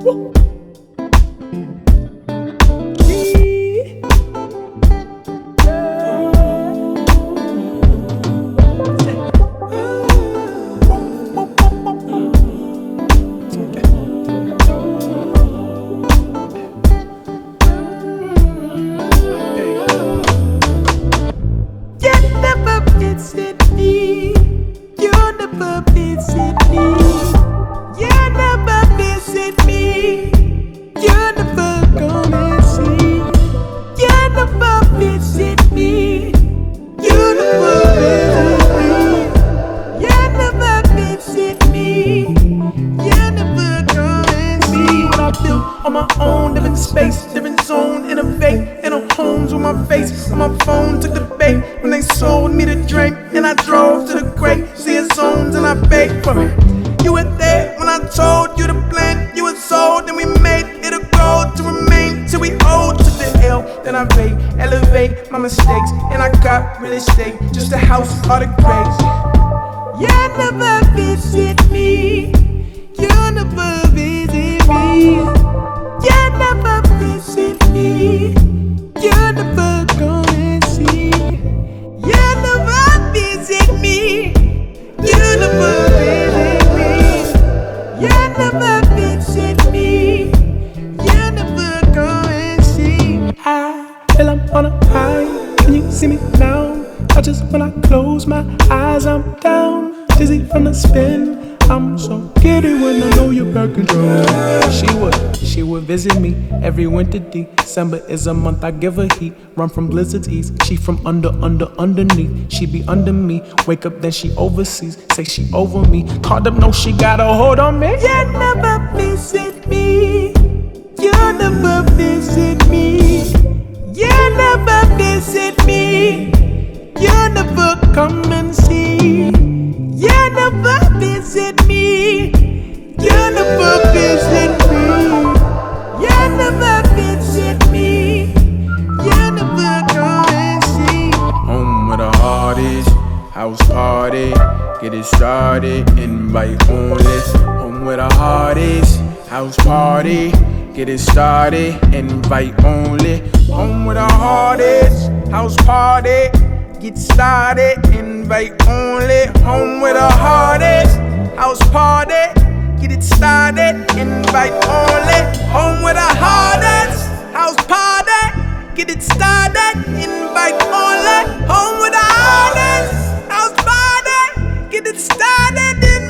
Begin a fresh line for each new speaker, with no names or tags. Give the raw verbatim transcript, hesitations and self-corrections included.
On my own, living space, different zone, innovate in a homes with my face. On my phone, took the bait when they sold me the drink, and I drove to the crate, seeing zones and I paid for it. You were there when I told you the plan. You were sold, and we made it a goal to remain till we old to the L. Then I paid, elevate my mistakes, and I got real estate, just a house, all the grades. You never visit me. You never visit me. You never visit me. You never go and see. You never visit me. You never visit me. You never visit me. You never go and see. I feel I'm on a high. Can you see me now? I just when I close my eyes, I'm down, dizzy from the spin. I'm so giddy when I know you're back in town. She would, she would visit me every winter. December is a month I give her heat. Run from blizzards east. She from under, under, underneath. She be under me. Wake up then she overseas. Say she over me. Called up, no, she got a hold on me. You never visit me. You never visit me. You never visit me. You never come and see. You never visit me. You never visit me. You never visit me. You never go and see.
Home where the heart is, house party. Get it started, invite only. Home where the heart is, house party. Get it started, invite only. Home where the heart is, house party. Get started, invite only. Home with the hardest, house party. Get it started, invite only. Home with the hardest, house party. Get it started, invite only. Home with the hardest, house party. Get it started, invite